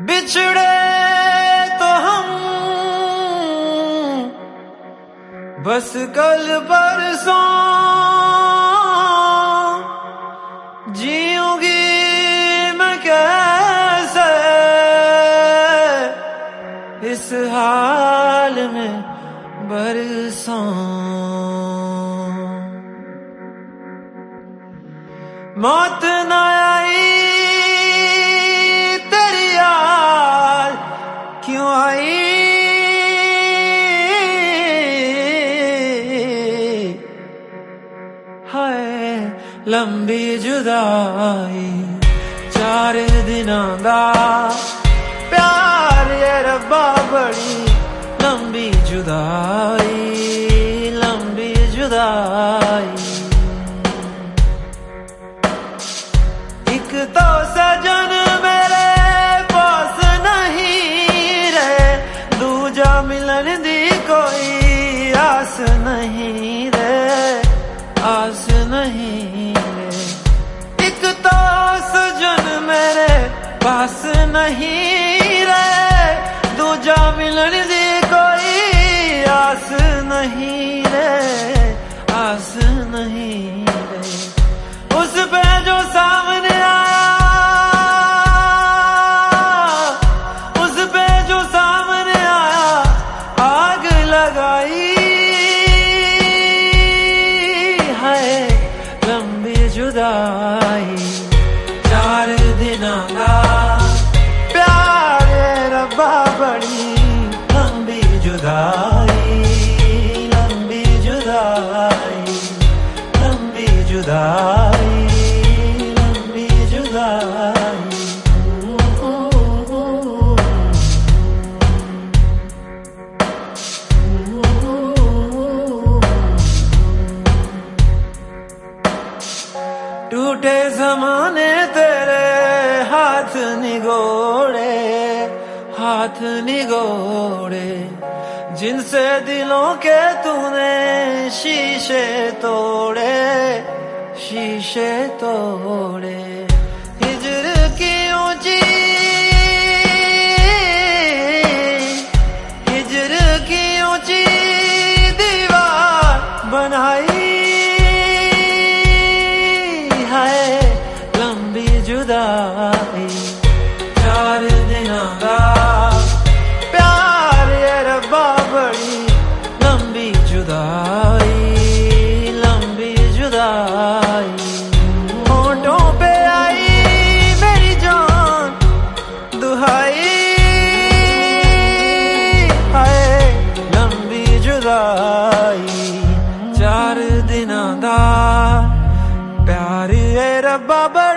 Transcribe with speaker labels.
Speaker 1: बिछड़े तो हम बस कल परसों, जीऊंगी मैं कैसे इस हाल में बरसों। मौत न आई तेरी याद क्यों आई, हाय लंबी जुदाई 4 दिनां दा प्यार ये रब्बा बड़ी लंबी जुदाई, लंबी जुदाई। एक तो सजन मेरे पास नहीं रे, दूजा मिलन दी कोई आस नहीं रे, आस नहीं रे। एक तो सजन मेरे पास नहीं रे, दूजा मिलन दी कोई आस नहीं रे, आस नहीं रे। उस पे जो सामने आया, उस पे जो सामने आया आग लगाई, हाय लंबी जुदाई 4 दिनां दा प्यार रब्बा बड़ी लंबी जुदाई, लंबी जुदाई, लंबी जुदाई, लंबी जुदाई। टूटे ज़माने तेरे हाथ निगोड़े, हाथ निगोड़े, जिनसे दिलों के तूने शीशे तोड़े, शीशे तोड़े। हिजर की ऊंची, हिजर की ऊंची दीवार बनाई, हाय लंबी जुदाई 4 दिनां दा प्यार ये रब्बा बड़ी लंबी जुदाई, लंबी जुदाई। होठों पे आई मेरी जान दुहाई, हाय लंबी जुदाई 4 दिनां दा प्यार ये रब्बा